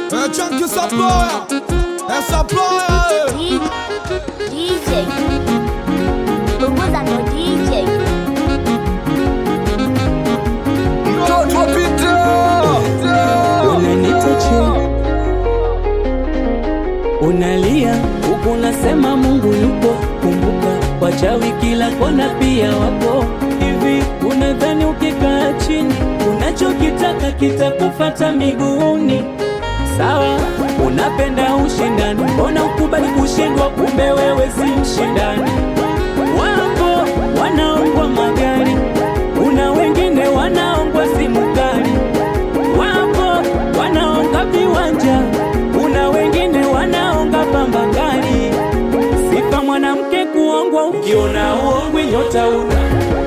Chunky Supplier, Supplier. DJ, punguza no DJ. Mtoto Peter, unanitache, unalia huku unasema Mungu yupo. Kumbuka wachawi kila kona pia wapo. Hivi unadhani ukikaa chini unachokitaka kitakufata miguuni? Sawa, unapenda ushindani, mbona ukubali kushindwa? Kumbe wewe si mshindani. Wapo wanaongwa magari, kuna wengine wanaongwa simu kali. Wapo wanaonga viwanja, kuna wengine wanaonga pamba kali. Sifa mwanamke kuongwa, ukiona uongwi nyota una.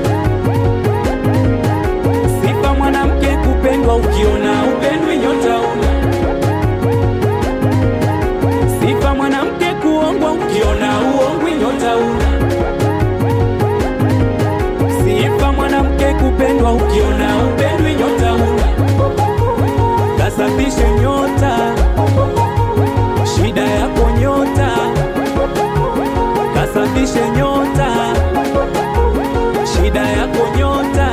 Sifa mwanamke kupendwa, ukiona upendwi nyota una. Sifa mwanamke kuongwa, ukiona uongwi nyota una. Sifa mwanamke kupendwa, ukiona upendwi nyota una. Kasafishe nyota, shida yako nyota. Kasafishe nyota, shida yako nyota.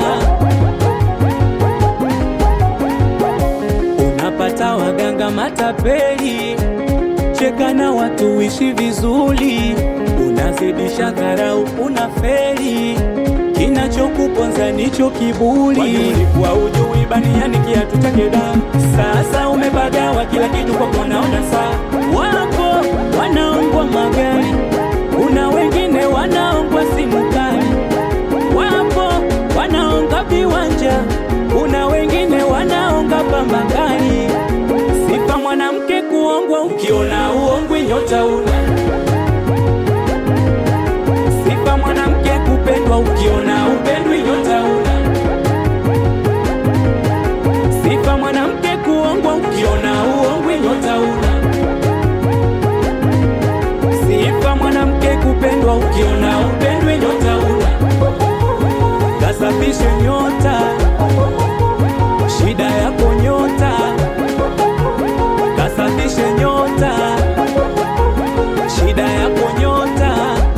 Unapata waganga matapeli, cheka na watu ishi vizuri. Unazidisha dharau, unafeli, kinachokuponza nicho kiburi. Ulikuwa ujui baniani kiatu chake damu, sasa umebagawa kila kitu kwa kunaona saa. Wapo wanaongwa magari, kuna wengine wanaongwa simu kali. Wapo wanaonga viwanja, kuna wengine wanaonga pamba kali. Sifa mwanamke kuongwa, ukiona uongwi nyota una. Sifa mwanamke kupendwa, ukiona upendwi nyota una. Sifa mwanamke kuongwa, ukiona uongwi nyota una. Sifa mwanamke kupendwa, ukiona upendwi nyota una. Kasafishe nyota, shida yako nyota. Kasafishe nyota, shida yako nyota.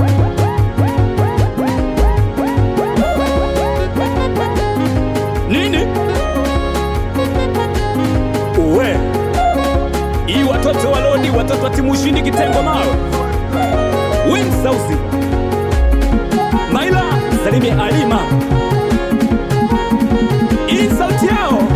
Nini? Uwe hii watoto walodi, watoto wa timu ushindi kitengo maro Win Sauzi Maila Salimi Alima, hii sauti yao